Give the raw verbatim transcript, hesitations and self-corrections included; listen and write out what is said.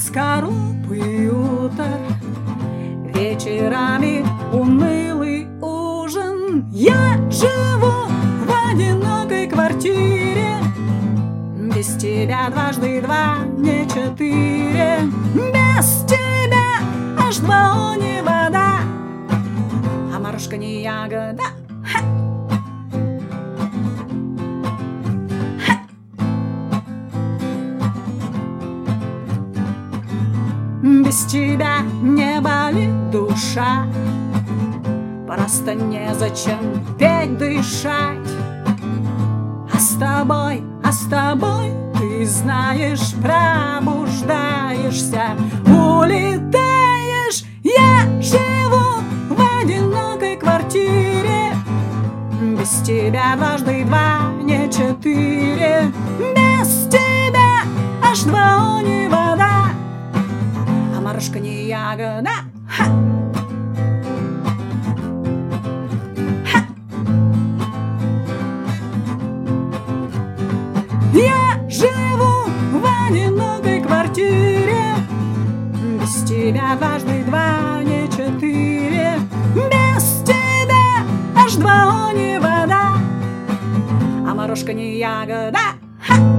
скорлупы уток, вечерами унылый ужин. Я живу в одинокой квартире, без тебя дважды два не четыре. Без тебя аж два не вода, а морожка не ягода. Ха! Без тебя не болит душа, просто незачем петь, дышать. А с тобой, а с тобой, ты знаешь, пробуждаешься, улетаешь. Я живу в одинокой квартире, без тебя дважды два не четыре. Без тебя аж два не вода, а морожка не ягода. Ха! Ха! Я живу в одинокой квартире, без тебя дважды два не четыре. Без тебя аж два не вода, а морожка не ягода. Ха!